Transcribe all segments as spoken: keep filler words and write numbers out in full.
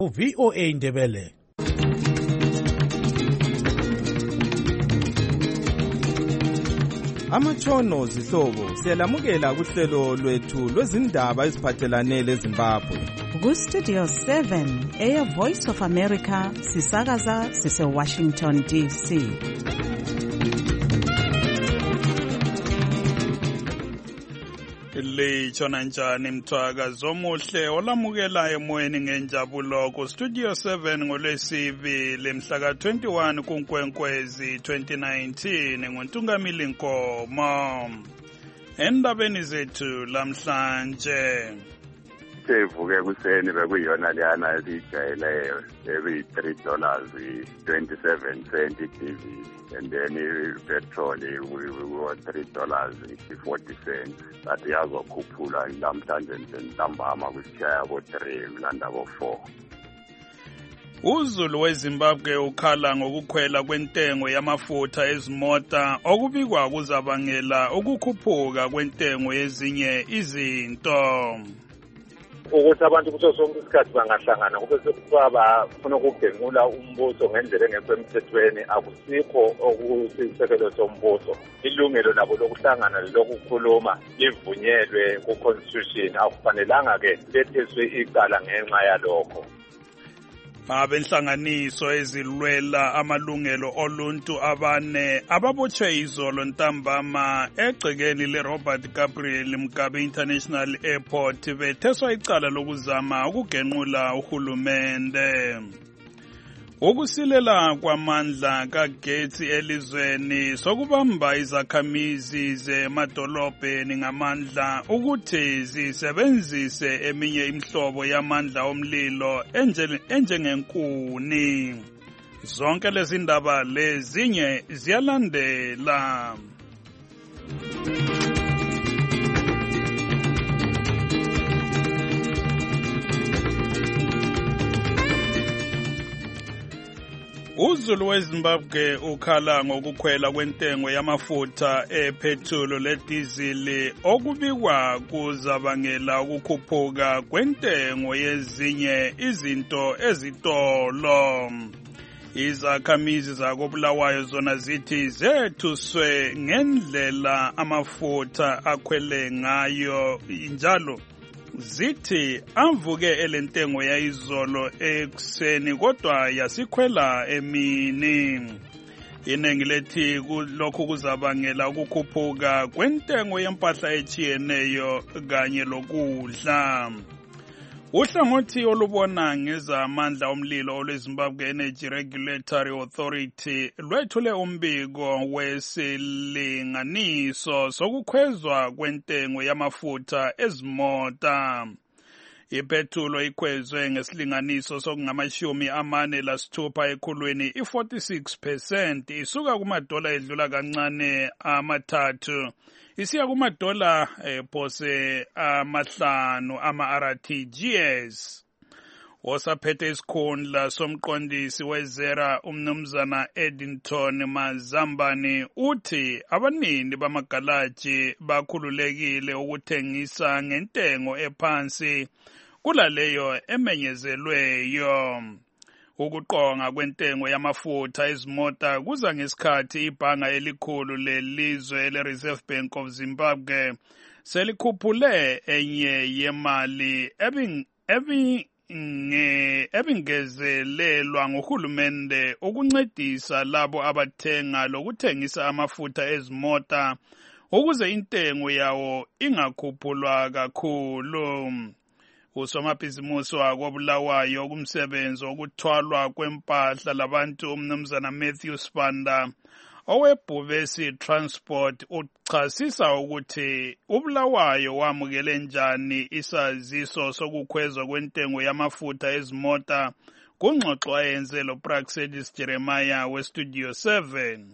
V O A Ndebele. Amatshono zihlobo siyalamukela kuhlelo lwethu lwezindaba eziphathelane leZimbabwe. Ku Studio seven Air Voice of America sisakaza sise Washington D C. Litshona njani mthwakazi omuhle olamukela emoyeni ngenjabulo ku Studio seven ngolwesibili mhla ka twenty-one kuNkwenkwezi twenty nineteen ngoNtungamili Nkomo. Endabeni zethu lamhlanje sevuke kuseni bekuyiyona leyana esiyijayeleyo ebi-three dollars twenty-seven cent i-D V, and then i-petrol we-three dollars forty cents. But yazokhuphula lamhlanje ntambama kusishaya bo-three mlanda bo-four. uZulu weZimbabwe ukhala ngokukhwela kwentengo yamafutha ezimota okubikwa kuzabangela ukukhuphuka kwentengo yezinye izinto. Ukuthi abantu kuso sonke isikhathi bangahlangana kube sekuba bafuna ukugenqula umbuso ngendlela engekho emthethweni akusikho okusisekelo sombuso. Ilungelo nabo lokuhlangana lokukhuluma livunyelwe ku-constitution, akufanelanga ke lethiswe icala ngenxa yalokho. Abenhlanganiso ezilwela amalungelo oluntu abane ababotshwe izolo ntambama egcekeni leRobert Gabriel Mugabe International Airport betheswa icala lokuzama ukugenqula uhulumende. Ukusilela kwamandla kagetsi elizweni sokubamba izakhamizi zemadolobheni ngamandla ukuthi zisebenzise eminye imhlobo yamandla omlilo enjengenkuni. Zonke lezi ndaba lezinye ziyalandela. uZulu weZimbabwe ukhala ngokukhwela kwentengo yamafutha epetrol ledizili okubikwa kuzabangela ukukhuphuka kwentengo yezinye izinto ezitolo. Izakhamizi zakobulawayo zona zithi zethuswe ngendlela amafutha akhwele ngayo, njalo zithi avuke elentengo yayizolo ekuseni kodwa yasikhwela emini. Inengi lethi lokhu kuzabangela ukukhuphuka kwentengo yempahla echiyeneyo kanye lokudla. Uhlangothi olubona ngezamandla omlilo olweZimbabwe Energy Regulatory Authority lwethule umbiko wesilinganiso sokukhwezwa kwentengo yamafutha ezimota. Ipetrol ikhwezwe ngesilinganiso sokungamashumi amane lasithupha ekhulwini i-forty-six percent isuka kumadola edlula kancane amathathu isiya kumadola phose amahlanu ama-R T G S. Osaphethe isikhundla somqondisi wezera umnumzana Eddington Mazambane uthi abanini bamagalaji bakhululekile ukuthengisa ngentengo ephansi kulaleyo emenyezelweyo. Ukuqonga kwentengo yamafutha ezimota kuza ngesikhathi ibhanga elikhulu lelizwe le-Reserve Bank of Zimbabwe selikhuphule enye yemali ebingezelelwa nguhulumende ukuncedisa labo abathenga lokuthengisa amafutha ezimota ukuze intengo yawo ingakhuphulwa kakhulu. Usomabhizimusi wakobulawayo kumsebenzi wokuthwalwa kwempahla labantu umnumzana Matthew Spanda owebhubesi transport uchasisa ukuthi ubulawayo wamukele njani isaziso sokukhwezwa kwentengo yamafutha ezimota kungxoxo ayenze lo Praxedis Jeremiah weStudio seven.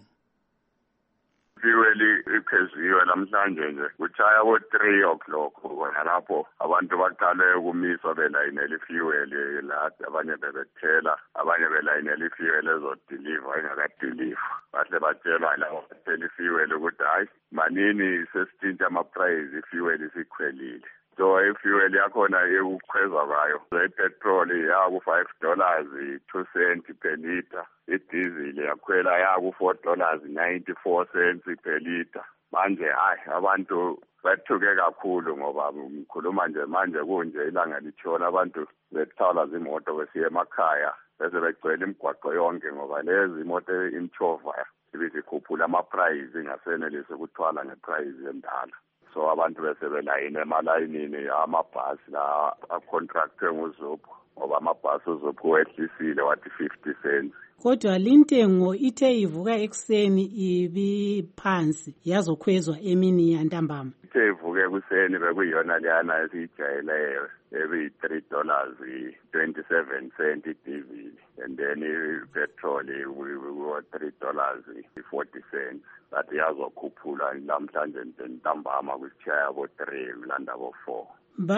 Fuel iphezulu namhlanje nje kuchaya bo three o'clock kona lapho abantu baqale ukumiswa belayinela ifuel la abanye bebethela abanye belayinela ifuel ezodeliver ingakadeliver bahle batshelwa la bathela ifuel ukuthi hayi manini sesitshintsha ama price ifuel isikhwelile so ifuel yakhona ekukhwezwa kwayo ipetrol yaku five dollars two cents per liter, idizili yakhwela yaku four dollars ninety-four cents per liter. Manje hayi abantu bethuke kakhulu ngoba ngikhuluma nje manje kunje ilanga litshona abantu bethwala zimoto besiya emakhaya bese begcwele imigwaqo yonke ngoba lezi imoto imchova ibisikhuphula ama-price ingasenelisi ukuthwala nge-price endala. So abantu bese belayine emalayinini amabhasi la acontractwe nguZuphu ngoba amabhasi uZuphu wehlisile wathi fifty cents. Kodwa lintengo ithe ivuka ekseni ibi phansi yazokhwezwa emini yantambama. Ithe ivuke kuseni bekuyiyona leyana esiyijayeleyo ebi three dollars twenty-seven cents idizili, and then petrol we three dollars forty cents. But yazokhuphula namhlanje ntambama kusitshaya bo three mlanda bo four.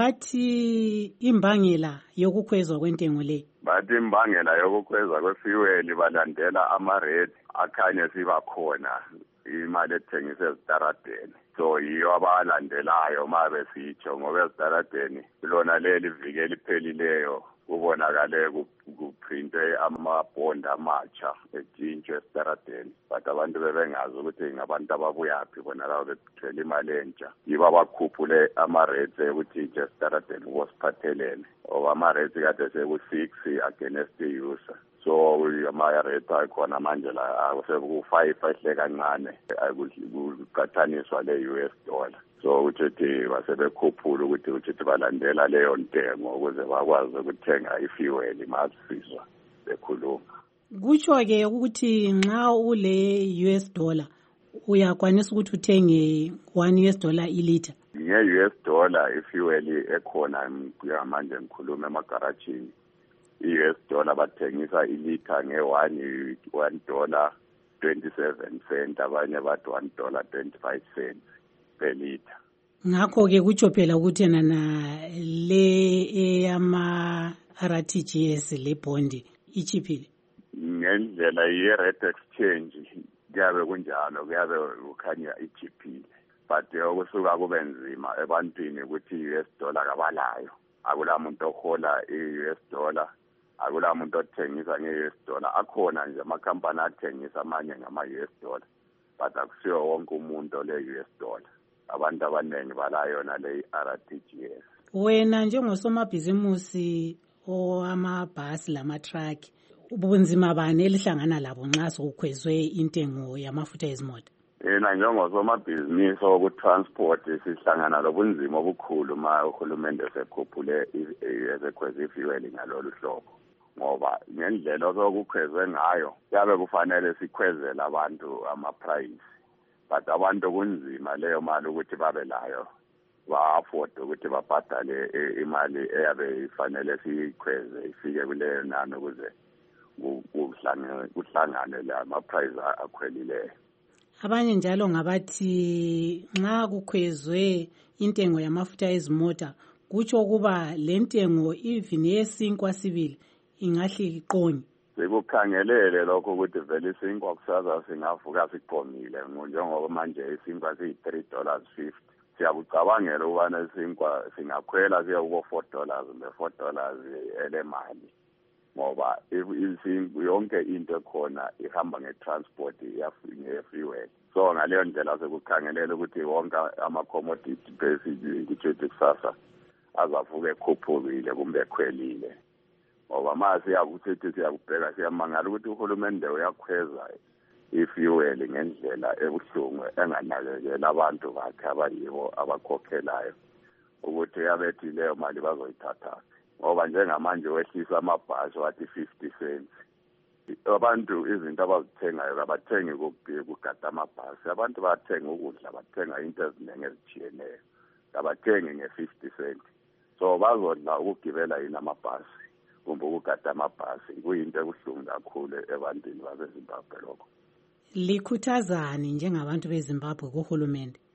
Bathi imbangela yokukhwezwa kwentengo le. Bathi imbangela yokukhwezwa kwefuel balandela ama-rate akhanye siba khona imali ethengisa ezitaradeni. So yiyo abalandelayo uma besitsho ngoba ezitaradeni lona leli viki eliphelileyo kubonakale kuprintwe amabhondi amatsha etshintshwe esitaradeni, but abantu bebengazi ukuthi ngabantu ababuyaphi bona labo bethwele imali entsha. Yibo abakhuphule ama-rates ukuthi esitaradeni kubosiphathelene ngoba ama-rates kade seku-six against the-user. So ama-rate akhona manje la sekuku-five ehle kancane kuqathaniswa le-U S dollar. So uthi basebekhuphula ukuthi uthi balandela leyo ntengo ukuze bakwazi ukuthenga ifuel masizwa bekhuluma. Kutsho ke ukuthi nxa ule U S dollar uyakwanisa ukuthi uthenge one U S dollar iliter. Nge-U S dollar ifuel ekhona manje ngikhuluma emagarajini. I-U S dollar bathengisa iliter nge-one one dollar twenty-seven cents, abanye bathi one dollar twenty-five cents per liter. Ngakho ke kutsho phela ukuthi nana le eyama R T G S le bond ichiphile. Ngendlela ye-rate exchange kuyabe kunjalo, kuyabe kukhanya ichiphile, but okusuka kube nzima ebantwini ukuthi i-U S dollar kabalayo. Akula muntu ohola i-U S dollar, akula muntu othengisa nge-U S dollar. Akhona nje amakhampani athengisa amanye ngama-U S dollar, but akusiyo wonke umuntu ole-U S dollar. Abantu abaningi balayona le R T G S. Wena njengosomabhizimusi owamabhasi lama-truck, ubunzima bani elihlangana labo nxa sokukhwezwe intengo yamafutha ezimota? Yena njengosomabhizinisi okutransport sihlangana lobunzima obukhulu ma uhulumende esekhuphule esekhweze ifuel ngalolu hlobo, ngoba ngendlela osokukhwezwe ngayo yabe kufanele sikhwezele abantu ama-price, but abantu kunzima leyo mali ukuthi babe layo ba-afford ukuthi babhadale imali eyabe ifanele siyikhweze ifike kuleyo nani ukuze kuhlangane la ama-price akhwelileyo. Abanye njalo ngabathi nxa kukhwezwe intengo yamafutha ezimota kutsho kuba le ntengo even yesinkwa sibili ingahle iqonye. Sikukhangelele lokho ukuthi vele isinkwa kusaza singavuka siqomile njengoba manje isinkwa siyi three dollars fifty. Siyakucabangela ukubana isinkwa singakhwela siye kubo four dollars ne four dollars elemali, ngoba yonke into ekhona ihamba nge-transport nge-fuel. So ngaleyo ndlela sekukhangelela ukuthi wonke ama-commodity base kuthi kusasa azavuka ekhuphukile kumbe ekhwelile, ngoba ma siyakuthi siyakubheka siyamangala ukuthi uhulumende uyakhweza ifuel ngendlela ebuhlungu enganakekela abantu bakhe abayibo abakhokhelayo ukuthi yabethi leyo mali bazoyithatha, ngoba njengamanje wehlisa amabhasi wathi fifty cents. Abantu izinto abazithengayo abathengi kugada amabhasi, abantu bathenga ukudla, bathenga into eziningi ezitshiyeneyo, abathengi nge-fifty cents. So bazodla ukugibela yini amabhasi kumbe ukugada amabhasi, kuyinto ebuhlungu kakhulu ebantwini baseZimbabwe lokho. Likhuthazani njengabantu beZimbabwe kuhulumende?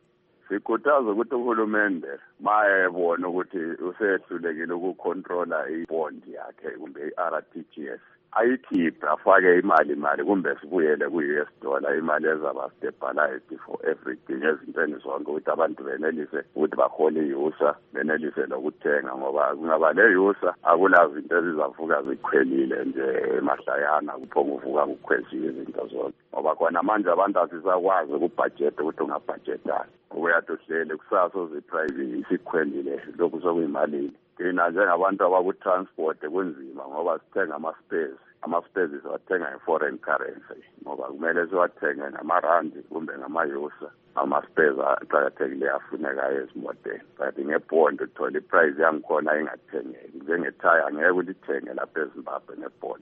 sikhuthaza ukuthi uhulumende mayebona ukuthi usehlulekile ukucontrola ibond yakhe kumbe i-R T G S ayikhiphe afake imali imali kumbe sibuyele ku-U S dollar imali ezaba stabilized for everything ezintweni zonke ukuthi abantu benelise ukuthi bahole i-usa benelise lokuthenga ngoba kungaba le-usa akulazi into ezizavuka zikhwelile nje emahlayana kuphonga uvuka kukhwezile izinto zonke ngoba khona manje abantu asisakwazi ukubhajetha ukuthi ungabhajetani uyathi uhlele kusasa uziprivate isikhwelile lokhu sokuyimalini thina njengabantu abakutransport kunzima ngoba sithenga ama-spares ama-spares siwathenga nge-foreign currency ngoba kumele siwathenge ngamarandi kumbe ngama-yusa ama-spares aqakathekile afunekayo ezimoteni but ngebond uthola iprice yangikhona ingathengeki njengethaya angeke ulithenge lapha eZimbabwe ngebond.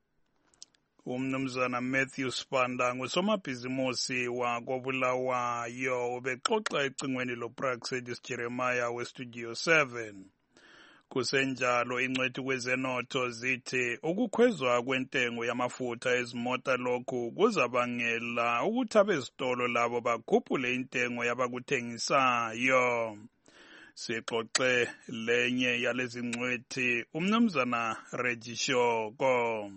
Umnumzana Matthew Spanda ngusomabhizimusi wakobulawayo ubexoxa ecingweni loPraxedis Jeremiah weStudio seven. Kusenjalo ingcwethi kwezenotho zithi ukukhwezwa kwentengo yamafutha ezimota lokhu kuzabangela ukuthi abezitolo labo bakhuphule intengo yabakuthengisayo. Sixoxe lenye yalezi ngcwethi umnumzana Regishoko.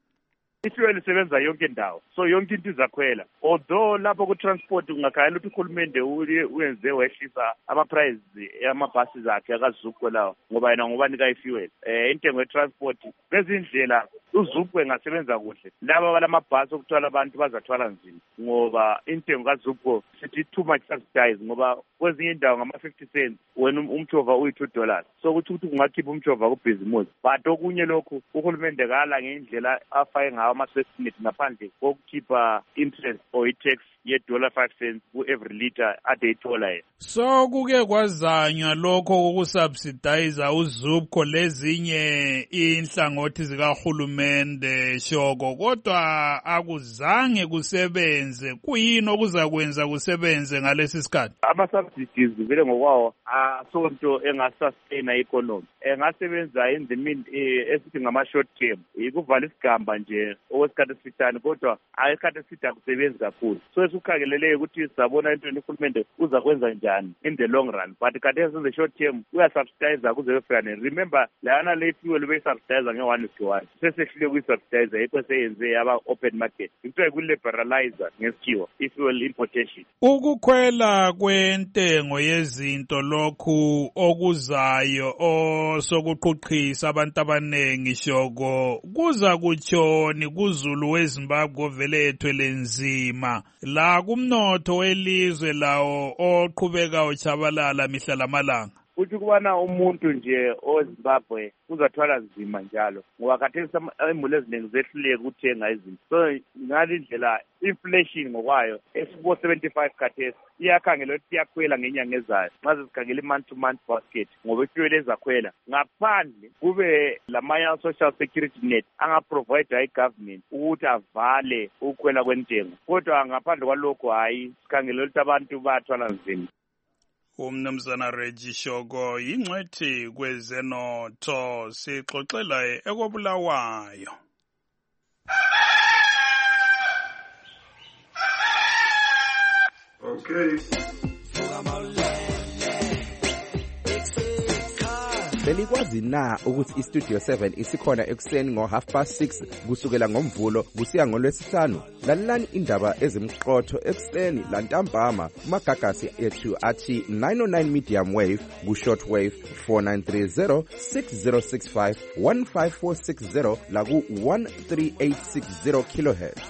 Ifuel isebenza yonke indawo so yonke into izakhwela although lapho ku transport kungakhayela ukuthi uhulumende uyenze wehlisa ama price yamabhasi zakhe akaZUPCO lawo ngoba yena ngobani ka ifuel eh intengo ye transport bezindlela uZUPCO engasebenza kuhle laba balamabhasi okuthwala abantu bazathwala nzima ngoba intengo kaZUPCO sithi too much subsidized ngoba kwezinye indawo ngama fifty cents wena umthova uyi two dollars so ukuthi ukuthi kungakhipha umthova ku business but okunye lokhu uhulumende kala ngendlela afaye ngawo ama-sestinate ngaphandle kokukhipha interest or i-tax ye-dollar five cents ku-every liter ade ithola yena. So kuke kwazanywa lokho kokusubsidiza uZUPCO lezinye inhlangothi zikahulumende Shoko kodwa akuzange kusebenze kuyini okuzakwenza kusebenze ngalesi sikhathi? Ama-subsidies vele ngokwawo asonto engasustain economy engasebenza in the mean esithi ngama-short term ikuvala isigamba nje okwesikhathi esifitane kodwa ayisikhathi eside akusebenzi kakhulu so esukhangeleleyo ukuthi sabona into uhulumende uza kwenza njani in the long run but khathesi in the short term uyasubsidiza kuze kufika remember lana le fuel beyisubsidiza nge-one to one sesehlule kuyisubsidiza yikho seyenze yaba open market kuthiwa kuli-liberalizer ngesikhiwa i-fuel importation. Ukukhwela kwentengo yezinto lokhu okuzayo osokuqhuqhisa abantu abanengi Shoko kuza kutshoni kuzulu weZimbabwe vele ethwele nzima la kumnotho welizwe lawo oqhubeka uchabalala mihla lamalanga. Uthi kubana umuntu nje oZimbabwe uzathwala nzima njalo ngoba khathesi imuli eziningi zehluleke ukuthenga izinto so ngale ndlela inflation ngokwayo esibo seventy-five khathesi iyakhangela ukuthi iyakhwela ngenyanga ezayo nxa sikhangela i-month to month basket ngoba ifuel ezakhwela ngaphandle kube lamanye social security net angaprovide i-government ukuthi avale ukukhwela kwentengo kodwa ngaphandle kwalokho hayi sikhangela ukuthi abantu bayathwala nzima. Umnumzana Regishoko yingcwethi kwezenotho sixoxela ekobulawayo. Okay. Belikwazi na ukuthi iStudio seven isikhona ekuseni ngo half past six kusukela ngomvulo kusiya ngolwesihlanu? Lalelani indaba ezimqotho ekuseni lantambama kumagagasi ethu athi nine oh nine medium wave ku short wave four nine three zero six zero six five one five four six zero la ku one three eight six zero kilohertz.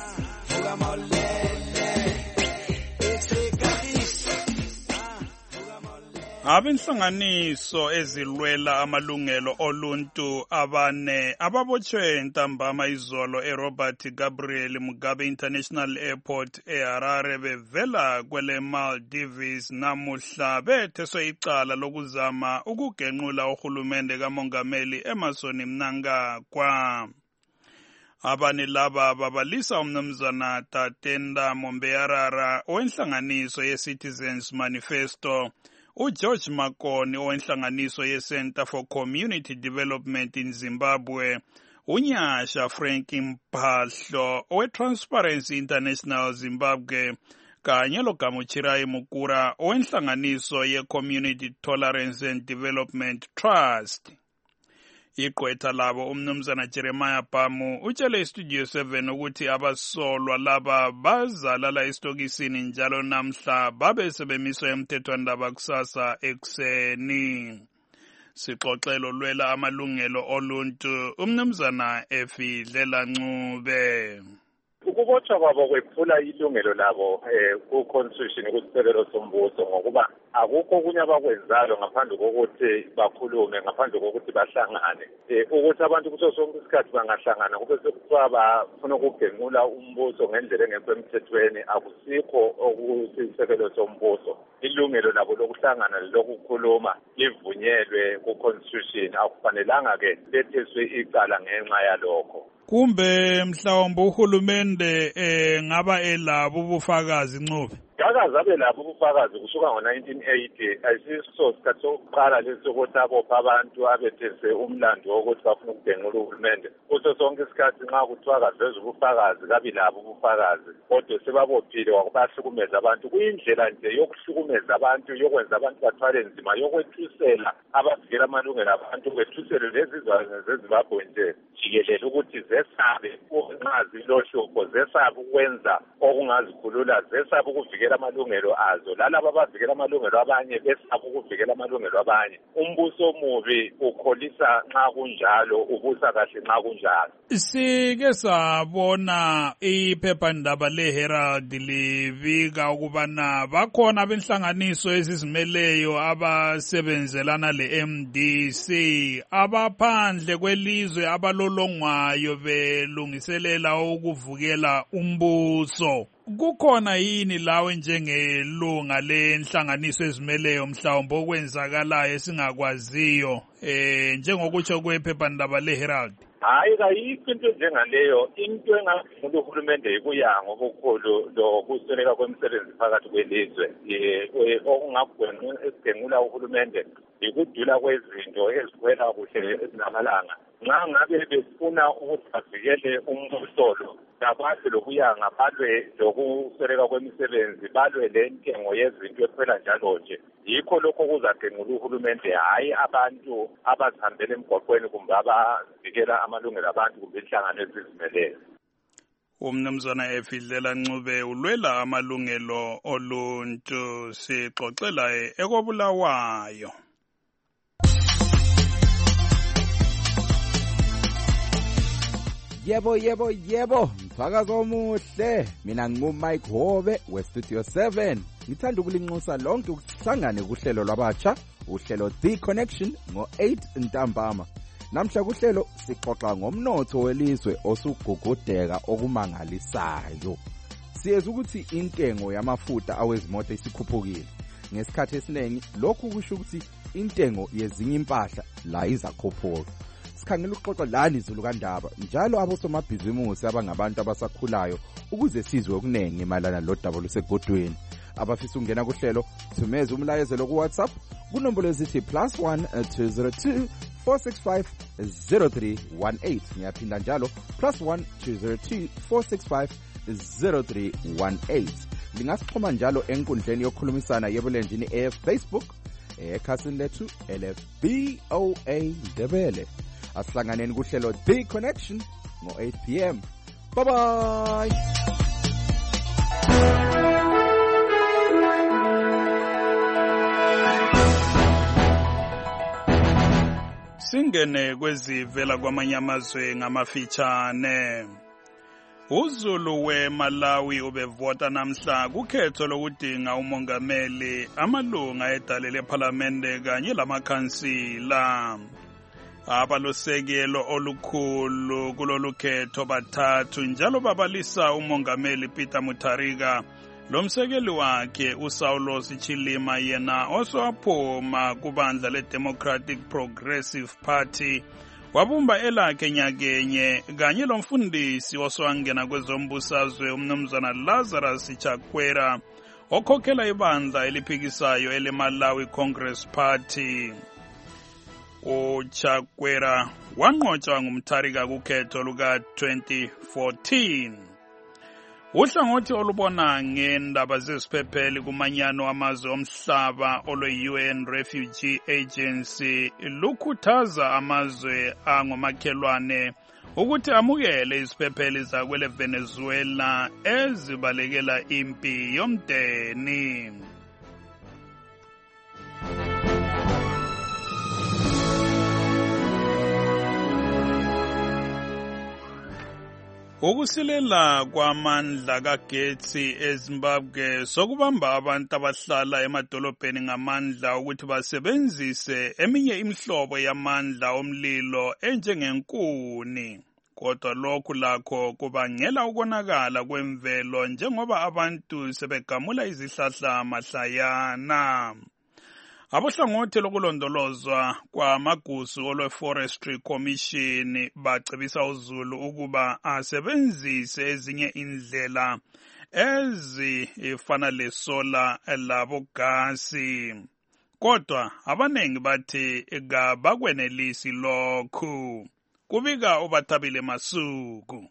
Abenhlanganiso ezilwela amalungelo oluntu abane ababotshwe ntambama izolo eRobert Gabriel Mugabe International Airport eHarare bevela kwele Maldives namuhla betheswe icala lokuzama ukugenqula uhulumende kamongameli Emmerson Mnangagwa. Abani laba babalisa umnumzana Tatenda Mombeyarara owenhlanganiso ye-Citizens Manifesto, uGeorge Makoni owenhlanganiso ye-Center for Community Development in Zimbabwe, uNyasha Frank Mpahlo owe-Transparency International Zimbabwe, kanye loGamuchirai Mukura owenhlanganiso ye-Community Tolerance and Development Trust. Iqwetha labo umnumzana Jeremiah Pamu utshele iStudio seven ukuthi abasolwa laba bazalala esitokisini njalo namhla babe sebemiswa emthethwandaba kusasa ekuseni. Sixoxelo lwela amalungelo oluntu umnumzana Efidlela Ncube. Ukubotshwa kwabo kwephula ilungelo labo eh ku-constitution kusisekelo sombuso ngokuba akukho okunye abakwenzayo ngaphandle kokuthi bakhulume ngaphandle kokuthi bahlangane eh ukuthi abantu kuso sonke isikhathi bangahlangana kube sekuthiwa bafuna ukugenqula umbuso ngendlela engekho emthethweni akusikho okusisekelo sombuso. Ilungelo labo lokuhlangana lokukhuluma livunyelwe ku-constitution akufanelanga ke lethiswe icala ngenxa yalokho. Kumbe mhlawumbe uhulumende eh ngaba elabo ubufakazi Ncube. Ngakaze abe lapho ubufakazi kusuka ngo nineteen eighty ayisiso sikhathi sokuqala lesokuthi abopha abantu abethese umlando wokuthi bafuna ukugenqula uhulumende. Kuso sonke isikhathi nxa kuthiwa kaveze ubufakazi kabi labo ubufakazi kodwa sebabophile wakubahlukumeza abantu kuyindlela nje yokuhlukumeza abantu yokwenza abantu bathwale nzima yokwethusela abavikela amalungelo abantu kwethusele lezizwana zeZimbabwe nje jikelele ukuthi zesabe ukunqazi lohlupho zesabe ukwenza okungazikhulula zesabe ukuvikela amalungelo azo lalabo abavikela amalungelo abanye besaba ukuvikela amalungelo abanye. Umbuso omubi ukholisa nxa kunjalo ubusa kahle nxa kunjalo. Sike sabona iphephandaba leHerald libika ukubana bakhona abenhlanganiso ezizimeleyo abasebenzelana le-M D C abaphandle kwelizwe abalolongwayo belungiselela ukuvukela umbuso. Kukhona yini lawe njengelunga lenhlanganiso ezimeleyo mhlawumbe okwenzakalayo esingakwaziyo eh njengokutsho kwephephandaba leHerald? Hayi kayikho into njengaleyo. Into engakhulu uhulumende ikuya ngokukhulu lokusweleka kwemisebenzi phakathi kwelizwe okungagwenqula uhulumende ikudula kwezinto ezikwela kuhle ezinamalanga. Nxa ngabe befuna ukuthi bavikele umbuso lo ngaphandle lokuya ngabalwe lokusweleka kwemisebenzi balwe le ntengo yezinto ephela njalo nje yikho lokho kuzagenqula uhulumende hayi abantu abazihambela emgwaqweni kumbe abavikela amalungelo abantu kumbe inhlangano ezizimeleyo. Umnumzana Efidlela Ncube ulwela amalungelo oluntu sixoxela ekobulawayo. Yebo yebo yebo mfakazi omuhle mina ngingu-Mike Hobe we-Studio seven ngithanda ukulinxusa lonke ukuhlangane kuhlelo lwabatsha uhlelo The Connection ngo-eight ntambama. Namhla kuhlelo sixoxa ngomnotho welizwe osugugudeka okumangalisayo. Siyeza ukuthi intengo yamafutha awezimoto isikhuphukile ngesikhathi esiningi lokhu kusho ukuthi intengo yezinye impahla la izakhuphuka. Sikhangela ukuxoxa lani izulu kandaba njalo abosomabhizimusi abangabantu abasakhulayo ukuze sizwe okunenge malana lodaba lusegodweni. Abafisa ukungena kuhlelo thumeza umlayezelo ku WhatsApp kunombolo ezithi plus one two zero two four six five zero three one eight. Ngiyaphinda njalo plus one two zero two four six five zero three one eight. Lingasixhoma njalo enkundleni yokukhulumisana yebulenjini e-Facebook ekhasini lethu L F B O A Ndebele. Asihlanganeni kuhlelo The Connection ngo-eight p m Bye bye. Singene kwezivela kwamanye amazwe ngamafitshane. uZulu weMalawi ubevota namhla kukhetho lokudinga umongameli, amalunga edale lephalamende kanye lamakhansila. Abalosekelo olukhulu kulolu khetho bathathu njalo babalisa umongameli Peter Mutharika lomsekeli wakhe uSaulos Chilima yena oswaphuma kubandla leDemocratic Progressive Party wabumba elakhe nyakenye kanye lomfundisi oswangena kwezombusazwe umnumzana Lazarus Chakwera okhokhela ibandla eliphikisayo eleMalawi Congress Party. uChakwera wanqotshwa ngumtharika kukhetho luka twenty fourteen. Uhlangothi olubona ngendaba zesiphepheli kumanyano amazwe omhlaba olwe-U N Refugee Agency lukhuthaza amazwe angomakhelwane ukuthi amukele iziphepheli zakwele Venezuela ezibalekela impi yomdeni. Ukusilela kwamandla kagetsi eZimbabwe sokubamba abantu abahlala emadolobheni ngamandla ukuthi basebenzise eminye imihlobo yamandla omlilo enjengenkuni. Kodwa lokhu lakho kubangela ukonakala kwemvelo njengoba abantu sebegamula izihlahla mahlayana. Abohlangothi lokulondolozwa kwamagusu olwe-Forestry Commission bacebisa uZulu ukuba asebenzise ezinye indlela ezifana lesola labogasi. Kodwa abanengi bathi kabakwenelisi lokhu. Kubika uBathabile Masuku.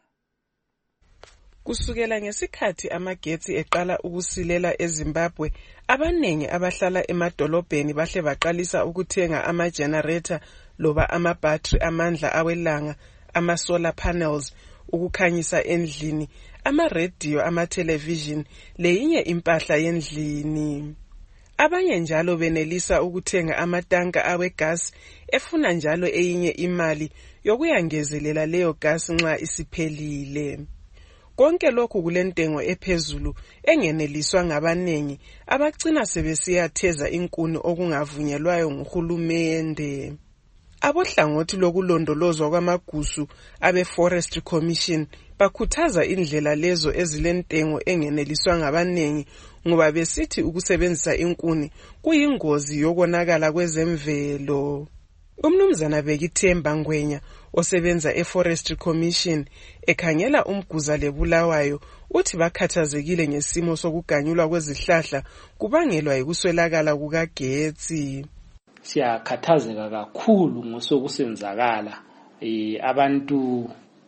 Kusukela ngesikhathi amagetsi eqala ukusilela eZimbabwe, abanengi abahlala emadolobheni bahle baqalisa ukuthenga ama-generator loba ama-battery amandla awelanga, ama-solar panels, ukukhanyisa endlini, ama-radio, ama-television, leyinye impahla yendlini. Abanye njalo benelisa ukuthenga amatanka awegas efuna njalo eyinye imali yokuyangezelela leyo gas nxa isiphelile. Konke lokhu kulentengo ephezulu engeneliswa ngabanengi abagcina sebesiyatheza inkuni okungavunyelwayo nguhulumende. Abohlangothi lokulondolozwa kwamagusu abe-Forestry Commission bakhuthaza indlela lezo ezilentengo engeneliswa ngabanengi ngoba besithi ukusebenzisa inkuni kuyingozi yokonakala kwezemvelo. Umnumzana Bekithemba Ngwenya osebenza e-Forestry Commission ekhangela umguza lebulawayo uthi bakhathazekile ngesimo sokuganyulwa kwezihlahla kubangelwa yikuswelakala kukagetsi. Siyakhathazeka kakhulu ngosokusenzakala eh abantu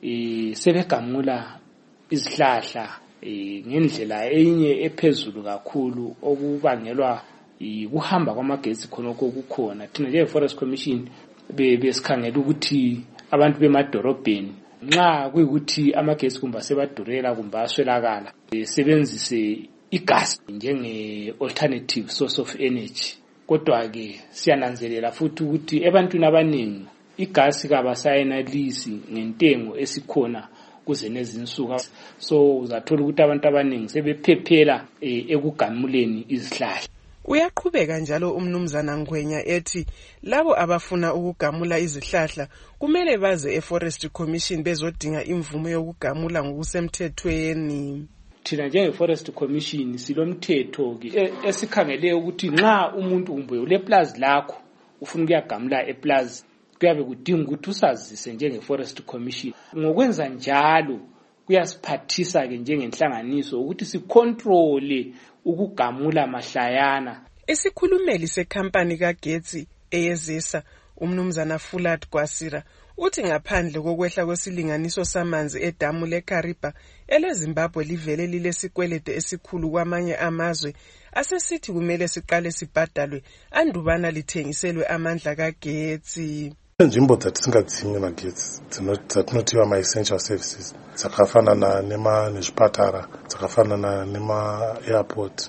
eh sebegamula izihlahla eh ngendlela enye ephezulu kakhulu okubangelwa ukuhamba kwamagetsi khonoko kukhona. Thina nje e-Forest Commission besikhangela ukuthi abantu bemadorobheni nxa kuyikuthi amagetsi kumba sebadurela kumba aswelakala sebenzise igas njenge alternative source of energy. Kodwa ke siyananzelela futhi ukuthi ebantwini abaningi igas kabasayenalisi ngentengo esikhona kuze nezinsuku, so uzathola ukuthi abantu abaningi sebephephela ekugamuleni izihlahla. Uyaqhubeka njalo umnumzana Ngwenya ethi labo abafuna ukugamula izihlahla kumele baze e-Forestry Commission bezodinga imvume yokugamula ngokusemthethweni. Thina njenge-Forest Commission silomthetho ke esikhangele ukuthi nxa umuntu kumbe uleplazi lakho ufuna ukuyagamula eplazi kuyabe kudinga ukuthi usazise njenge-Forest Commission. Ngokwenza njalo kuyasiphathisa ke njengenhlanganiso ukuthi sicontrole ukugamula mahlayana. Isikhulumeli sekhampani kagetsi eyezisa umnumzana Fulat Gwasira uthi ngaphandle kokwehla kwesilinganiso samanzi edamu leKariba eleZimbabwe livele lilesikwelede esikhulu kwamanye amazwe asesithi kumele siqale sibhadalwe andubana lithengiselwe amandla kagetsi. Nzvimbo dzatisingadzinyi magetsi dzatinotiwa ma-essential services dzakafanana nezvipatara dzakafanana nema-airport.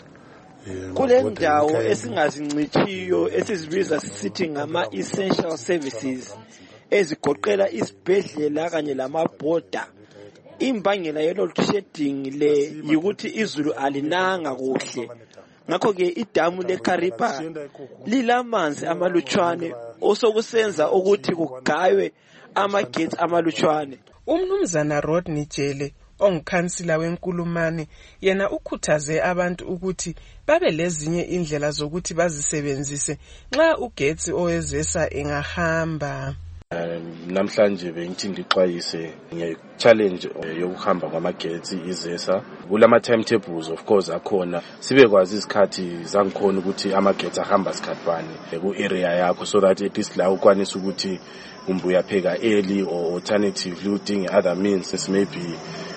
Kule ndawo esingazincichiyo esizibiza sisithi ngama-essential services ezigoqela isibhedlela kanye lamabhoda, imbangela yelo shedding le yikuthi izulu alinanga kuhle. Ngakho ke idamu leKariba lilamanzi amalutshwane osokusenza ukuthi kugaywe amagetsi amalutshwane. Umnumzana Rodney Jele ongikhansila wenkulumane yena ukhuthaze abantu ukuthi babe lezinye indlela zokuthi bazisebenzise nxa ugetsi owezesa engahamba. Namhlanje bengithi ngixwayise nge-challenge yokuhamba kwamagetsi izesa. Kulama timetables of course akhona sibekwazi isikhathi zangikhona ukuthi amagetsi ahamba isikhathi bani ku-area yakho so that at least la ukwanisa ukuthi kumbe uyapheka early or alternatively udinge other means maybe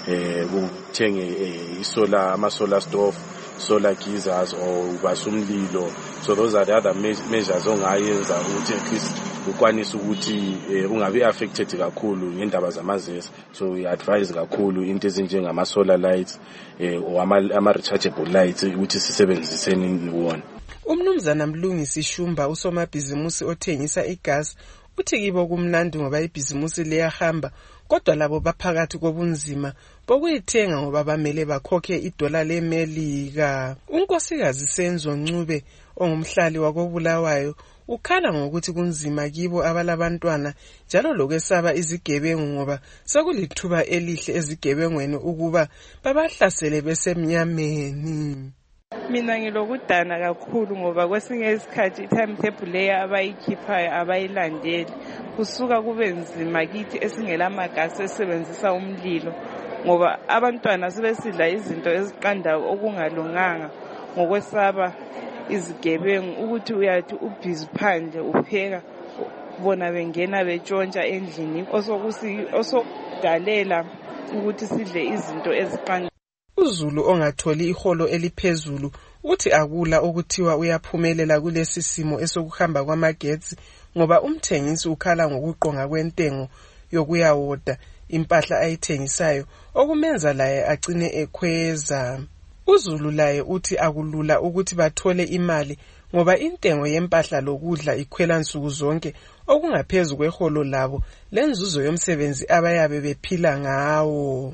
eh ukuthenge isolar ama solar stove, solar geysers or ubasumlilo. So those are the other measures ongayenza ukuthi at least ukwanisa ukuthi ungabe affected kakhulu ngendaba zamazesi. So we advise kakhulu into ezinjengama solar lights eh or ama rechargeable lights ukuthi sisebenziseni wona. Umnumzana Mlungisi Shumba usomabhizimusi othengisa igas uthi kibo kumnandi ngoba ibhizimusi liyahamba, kodwa labo baphakathi kobunzima bokuyithenga ngoba bamele bakhokhe idola leMelika. Unkosikazi Senzo Ncube ongumhlali wakobulawayo ukhala ngokuthi kunzima kibo abalabantwana njalo lokwesaba izigebengu ngoba sekulithuba elihle ezigebengweni ukuba babahlasele besemnyameni. Mina ngilokudana kakhulu ngoba kwesinye isikhathi i-timetable leyo abayikhiphayo abayilandeli, kusuka kube nzima kithi esingela magasi esebenzisa umlilo ngoba abantwana sebesidla izinto eziqandayo okungalunganga ngokwesaba izigebengu, ukuthi uyathi ubhizi phandle upheka bona bengena betshontsha endlini osokusi osokudalela ukuthi sidle izinto eziqandayo. uZulu ongatholi iholo eliphezulu uthi akula ukuthiwa uyaphumelela kulesi simo esokuhamba kwamagetsi ngoba umthengisi ukhala ngokuqonga kwentengo yokuyawoda impahla ayithengisayo okumenza laye agcine ekhweza. uZulu laye uthi akulula ukuthi bathole imali ngoba intengo yempahla lokudla ikhwela nsuku zonke okungaphezulu kweholo labo lenzuzo yomsebenzi abayabe bephila ngawo.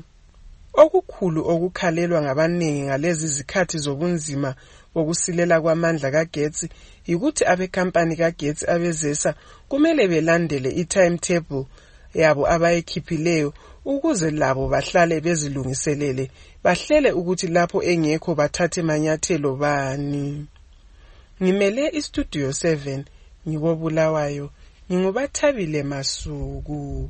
Okukhulu okukhalelwa ngabaningi ngalezi zikhathi zobunzima bokusilela kwamandla kagetsi yikuthi abekampani kagetsi abezesa kumele belandele i-timetable yabo abayikhiphileyo ukuze labo bahlale bezilungiselele bahlele ukuthi lapho engekho bathathe manyathelo bani. Ngimele istudio seven ngikobulawayo ngingubathabile Masuku.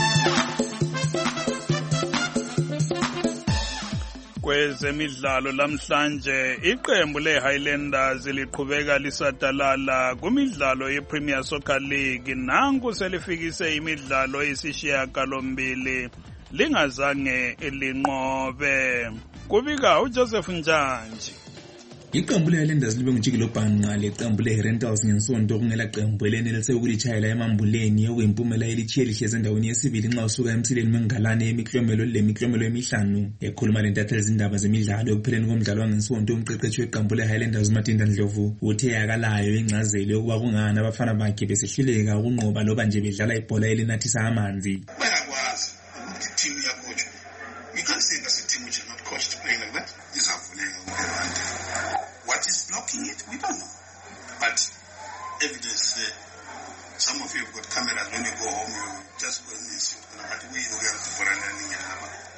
Kwezemidlalo lamhlanje iqembu leHighlanders liqhubeka lisadalala kumidlalo yePremier Soccer League, nanku selifikise imidlalo esishiyagalombili lingazange linqobe. Kubika uJoseph Njanji. Iqembu leHighlanders libe ngujikilo bhanqa leqembu leRentals ngensonto kungela qembu elenelise ukulitshayela emambuleni okuyimpumela elithiye lihleze endaweni yesibili nxa usuka emthileni mengalane emiklomelo lemiklomelo emihlanu. Ekhuluma lentatheli izindaba zemidlalo ekupheleni komdlalo wangensonto umqeqeshi weqembu leHighlanders uMatinda Ndlovu uthe yakalayo ingcazelo yokuba kungani abafana bakhe besehluleka ukunqoba loba nje bedlala ibhola elinathisa amanzi. Bayakwazi ukuthi team yacoach ingasenga se-team which is not coached to play like that izavuleka ngoba what is blocking it? We don't know. But evidence there. Some of you have got cameras. When you go home, you just go and see. But we don't have to put anything in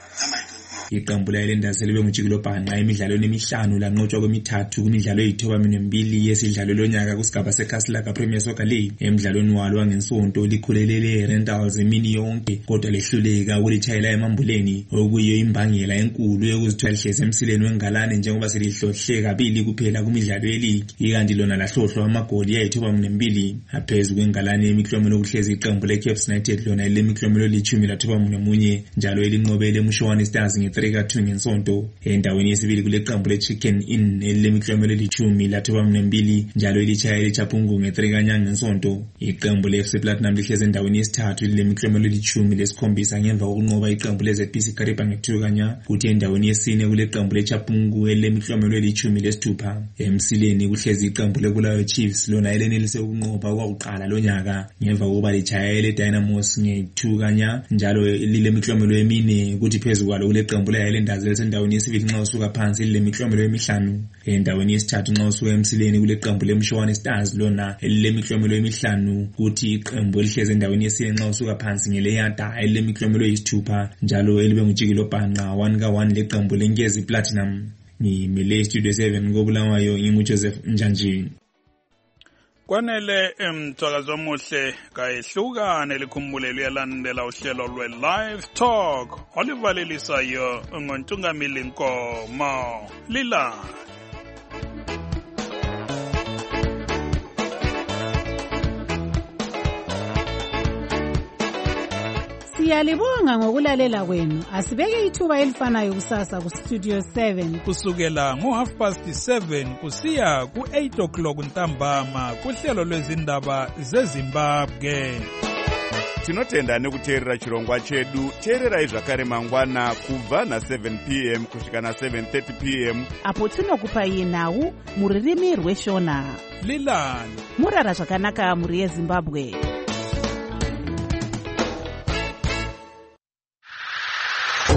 Iqembu leHighlanders libe ngujikilo bhanqa emidlalweni emihlanu lanqotshwa kwemithathu kumidlalo eyithoba minembili yesidlalo lonyaka kusigaba sekhasila kaPremier Soccer League. Emidlalweni walo wangensonto likhulelele iRentals emini yonke kodwa lehluleka ukulitshayela emambuleni okuyiyo imbangela enkulu yokuzithola lihleze emsileni wengalane njengoba selihlohle kabili kuphela kumidlalo yeleague. Ikanti lona lahlohlwa amagoli ayithoba minembili aphezulu kwengalane emiklomelo okuhlezi iqembu leCape United lona elemiklomelo elithumi lathoba munye njalo elinqobele Mshowane Stars nge-three ka two ngensonto. Endaweni yesibili kule qembu leChicken Inn elilemiklomelo elithumi lathoba minembili njalo elitshayela eChapungu nge-three kanyanga ngensonto. Iqembu le-F C Platinum lihleze endaweni yesithathu lilemiklomelo elithumi lesikhombisa ngemva kokunqoba iqembu le-Z P C Kariba nge-two kanya, kuthi endaweni yesine kule qembu leChapungu elilemiklomelo elithumi lesithupha. Emsileni kuhlezi iqembu leBulawayo Chiefs lona elenelise ukunqoba okwakuqala lonyaka ngemva kokuba litshayela eDynamos nge-two kanya njalo lilemiklomelo emine, kuthi phezu kwalo kule qembu leHighlanders elisendaweni yesibili nxa usuka phansi lilemiklomelo emihlanu. Endaweni yesithathu nxa usuka emsileni kule qembu leMshowane Stars lona elilemiklomelo emihlanu, kuthi iqembu elihleze endaweni yesine nxa usuka phansi ngeleyada elilemiklomelo eyisithupha njalo elibe ngujikilo bhanqa one ka one leqembu leNkezi Platinum. Ngimele Studio seven kobulawayo nginguJoseph Njanji. Kwanele emthakazo omuhle kayehlukane likhumbulelo yalandela uhlelo lwe-Live Talk olivalelisayo ngontungamili Nkomo Lila. Siyalibonga ngokulalela kwenu. Asibeke ithuba elifanayo kusasa ku Studio seven kusukela ngo half past seven kusiya ku eight o'clock ntambama kuhlelo lwezindaba zeZimbabwe. Tinotenda nekuteerera chirongwa chedu. Teererai zvakare mangwana kubva na seven p m kusvika na seven thirty p m apo tinokupai nhau muririmi rweshona. Lilani murara zvakanaka muri yeZimbabwe.